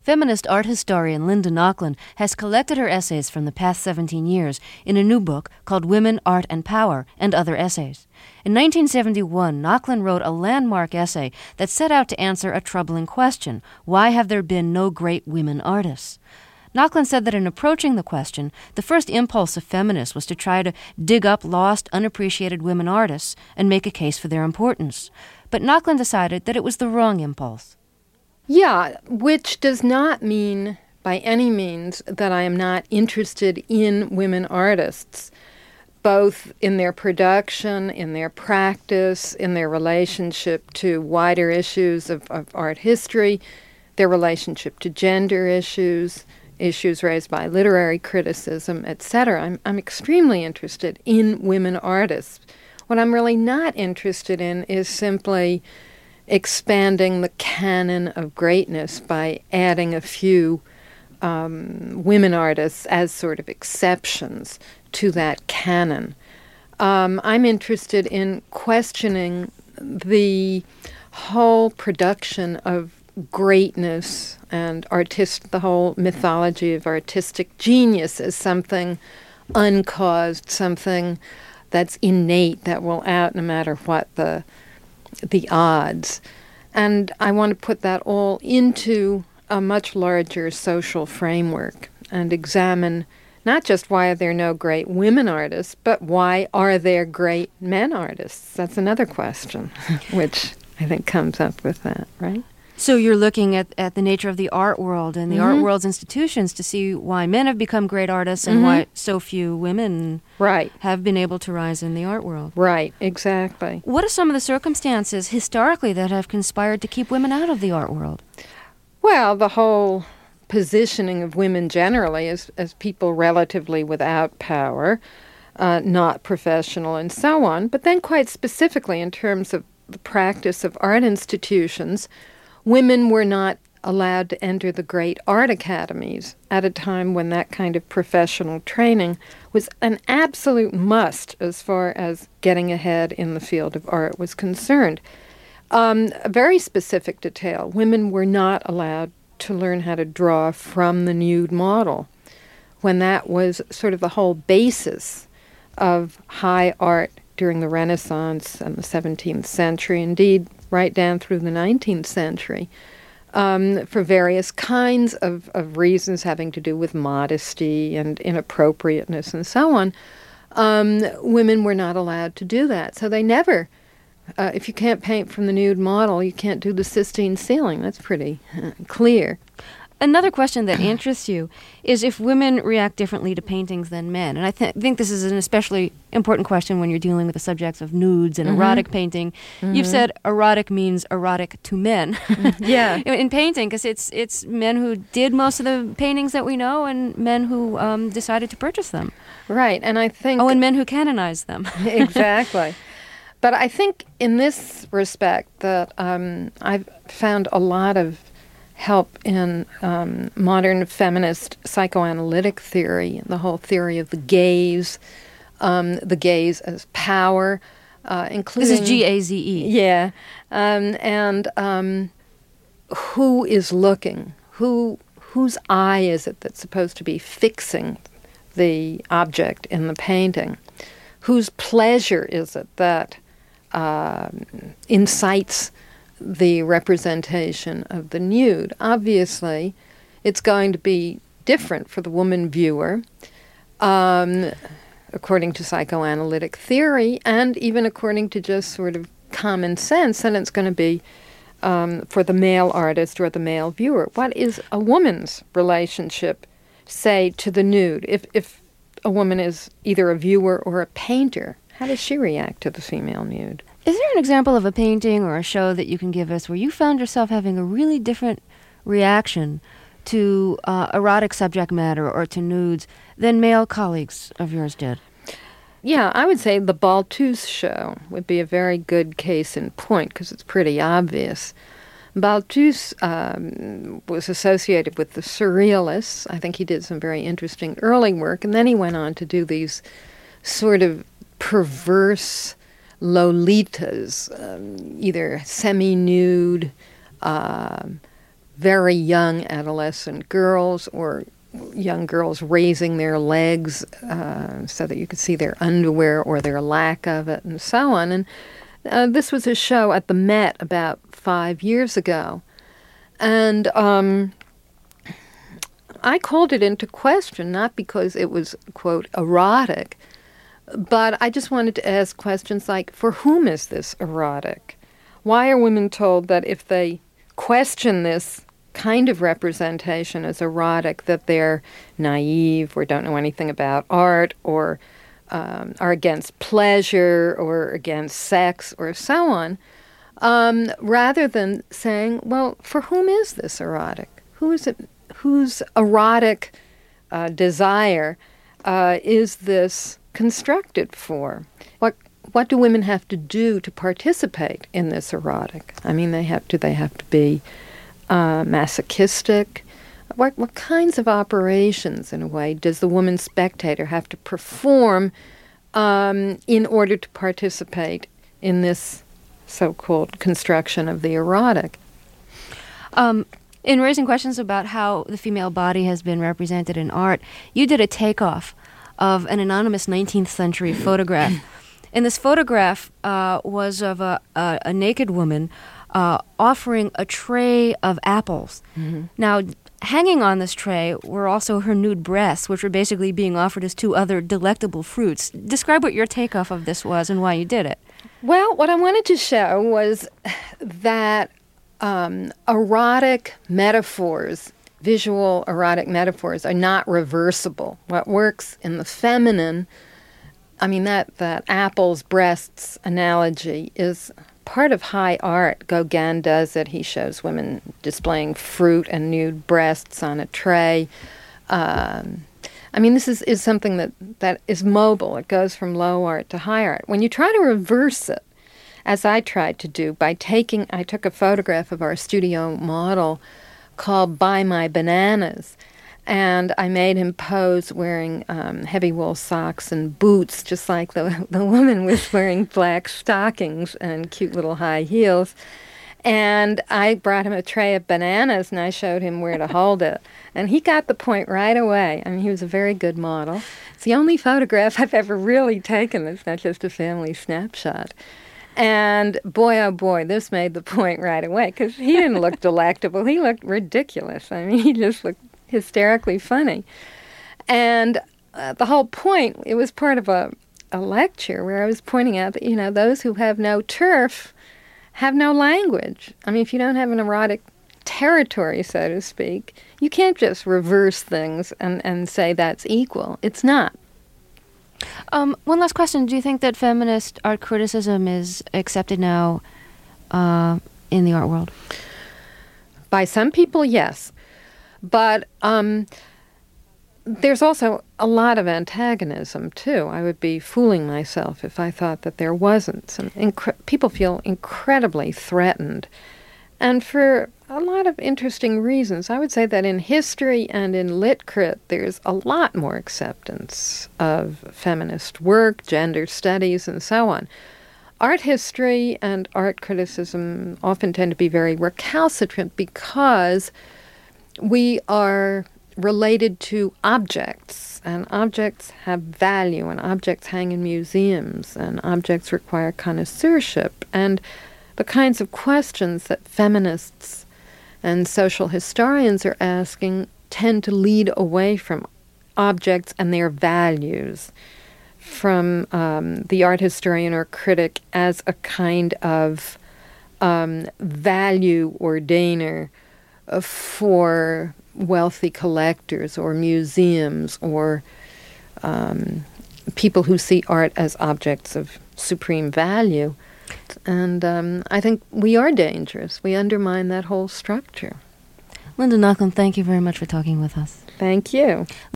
Feminist art historian Linda Nochlin has collected her essays from the past 17 years in a new book called Women, Art, and Power and Other Essays. In 1971, Nochlin wrote a landmark essay that set out to answer a troubling question: why have there been no great women artists? Nochlin said that in approaching the question, the first impulse of feminists was to try to dig up lost, unappreciated women artists and make a case for their importance. But Nochlin decided that it was the wrong impulse. Yeah, which does not mean by any means that I am not interested in women artists, both in their production, in their practice, in their relationship to wider issues of art history, their relationship to gender issues raised by literary criticism, etc. I'm extremely interested in women artists. What I'm really not interested in is simply expanding the canon of greatness by adding a few women artists as sort of exceptions to that canon. I'm interested in questioning the whole production of greatness and the whole mythology of artistic genius as something uncaused, something that's innate, that will out no matter what the odds. And I want to put that all into a much larger social framework and examine not just why are there no great women artists, but why are there great men artists? That's another question, which I think comes up with that, right? So you're looking at the nature of the art world and the art world's institutions to see why men have become great artists and why so few women have been able to rise in the art world. Right, exactly. What are some of the circumstances historically that have conspired to keep women out of the art world? Well, the whole positioning of women generally as people relatively without power, not professional and so on, but then quite specifically in terms of the practice of art institutions, women were not allowed to enter the great art academies at a time when that kind of professional training was an absolute must as far as getting ahead in the field of art was concerned. A very specific detail, women were not allowed to learn how to draw from the nude model, when that was sort of the whole basis of high art during the Renaissance and the 17th century, indeed right down through the 19th century, for various kinds of reasons having to do with modesty and inappropriateness and so on. Women were not allowed to do that. So they never, if you can't paint from the nude model, you can't do the Sistine ceiling. That's pretty clear. Another question that interests you is if women react differently to paintings than men. And I think this is an especially important question when you're dealing with the subjects of nudes and erotic painting. You've said erotic means erotic to men. Yeah. In painting, because it's men who did most of the paintings that we know and men who decided to purchase them. Right, and I think... and men who canonized them. Exactly. But I think in this respect that I've found a lot of help in modern feminist psychoanalytic theory, the whole theory of the gaze as power, including... This is G-A-Z-E. Yeah. And who is looking? Whose eye is it that's supposed to be fixing the object in the painting? Whose pleasure is it that incites the representation of the nude? Obviously, it's going to be different for the woman viewer, according to psychoanalytic theory, and even according to just sort of common sense, and it's going to be for the male artist or the male viewer. What is a woman's relationship, say, to the nude? If a woman is either a viewer or a painter, how does she react to the female nude? Is there an example of a painting or a show that you can give us where you found yourself having a really different reaction to erotic subject matter or to nudes than male colleagues of yours did? Yeah, I would say the Balthus show would be a very good case in point because it's pretty obvious. Balthus was associated with the Surrealists. I think he did some very interesting early work, and then he went on to do these sort of perverse Lolitas, either semi-nude, very young adolescent girls or young girls raising their legs so that you could see their underwear or their lack of it and so on. And this was a show at the Met about 5 years ago. And I called it into question, not because it was, quote, erotic, but I just wanted to ask questions like, for whom is this erotic? Why are women told that if they question this kind of representation as erotic, that they're naive or don't know anything about art or are against pleasure or against sex or so on, rather than saying, well, for whom is this erotic? Who is it? Whose erotic desire is this constructed for? What do women have to do to participate in this erotic? I mean, do they have to be masochistic? What kinds of operations, in a way, does the woman spectator have to perform in order to participate in this so-called construction of the erotic? In raising questions about how the female body has been represented in art, you did a takeoff of an anonymous 19th century photograph. And this photograph was of a naked woman offering a tray of apples. Mm-hmm. Now, hanging on this tray were also her nude breasts, which were basically being offered as two other delectable fruits. Describe what your takeoff of this was and why you did it. Well, what I wanted to show was that erotic metaphors, visual erotic metaphors, are not reversible. What works in the feminine, I mean, that apples, breasts analogy is part of high art. Gauguin does it. He shows women displaying fruit and nude breasts on a tray. I mean, this is something that is mobile. It goes from low art to high art. When you try to reverse it, as I tried to do I took a photograph of our studio model called Buy My Bananas, and I made him pose wearing heavy wool socks and boots, just like the woman was wearing black stockings and cute little high heels. And I brought him a tray of bananas, and I showed him where to hold it. And he got the point right away. I mean, he was a very good model. It's the only photograph I've ever really taken that's not just a family snapshot. And boy, oh boy, this made the point right away, because he didn't look delectable. He looked ridiculous. I mean, he just looked hysterically funny. And the whole point, it was part of a lecture where I was pointing out that, those who have no turf have no language. I mean, if you don't have an erotic territory, so to speak, you can't just reverse things and say that's equal. It's not. One last question. Do you think that feminist art criticism is accepted now in the art world? By some people, yes. But there's also a lot of antagonism, too. I would be fooling myself if I thought that there wasn't. People feel incredibly threatened. And for a lot of interesting reasons. I would say that in history and in lit crit, there's a lot more acceptance of feminist work, gender studies, and so on. Art history and art criticism often tend to be very recalcitrant because we are related to objects, and objects have value, and objects hang in museums, and objects require connoisseurship, and the kinds of questions that feminists and social historians are asking tend to lead away from objects and their values, from the art historian or critic as a kind of value ordainer for wealthy collectors or museums or people who see art as objects of supreme value. And I think we are dangerous. We undermine that whole structure. Linda Nochlin, thank you very much for talking with us. Thank you.